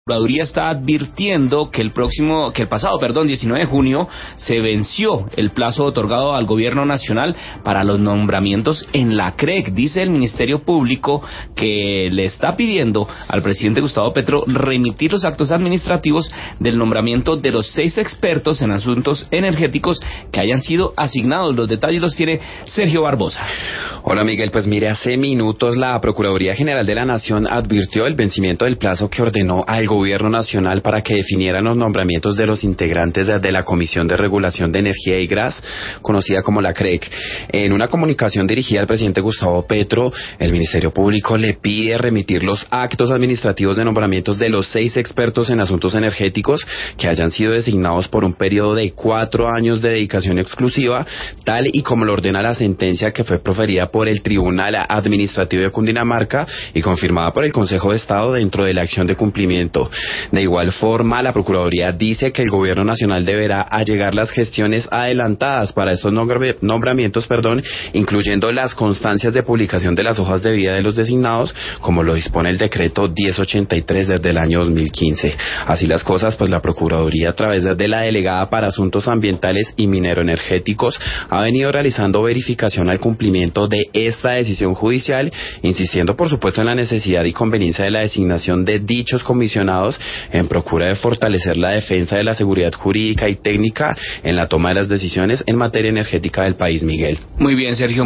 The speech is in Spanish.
La Procuraduría está advirtiendo que el pasado 19 de junio se venció el plazo otorgado al gobierno nacional para los nombramientos en la CREC. Dice el Ministerio Público que le está pidiendo al presidente Gustavo Petro remitir los actos administrativos del nombramiento de los 6 expertos en asuntos energéticos que hayan sido asignados. Los detalles los tiene Sergio Barbosa. Hola Miguel, pues mire, hace minutos la Procuraduría General de la Nación advirtió el vencimiento del plazo que ordenó al Gobierno Nacional para que definieran los nombramientos de los integrantes de la Comisión de Regulación de Energía y Gas, conocida como la CREC. En una comunicación dirigida al presidente Gustavo Petro, el Ministerio Público le pide remitir los actos administrativos de nombramientos de los 6 expertos en asuntos energéticos que hayan sido designados por un periodo de 4 años de dedicación exclusiva, tal y como lo ordena la sentencia que fue proferida por el Tribunal Administrativo de Cundinamarca y confirmada por el Consejo de Estado dentro de la acción de cumplimiento. De igual forma, la Procuraduría dice que el Gobierno Nacional deberá allegar las gestiones adelantadas para estos nombramientos, incluyendo las constancias de publicación de las hojas de vida de los designados, como lo dispone el decreto 1083 desde el año 2015. Así las cosas, pues la Procuraduría, a través de la Delegada para Asuntos Ambientales y Mineroenergéticos, ha venido realizando verificación al cumplimiento de esta decisión judicial, insistiendo por supuesto en la necesidad y conveniencia de la designación de dichos comisionados en procura de fortalecer la defensa de la seguridad jurídica y técnica en la toma de las decisiones en materia energética del país, Miguel. Muy bien, Sergio.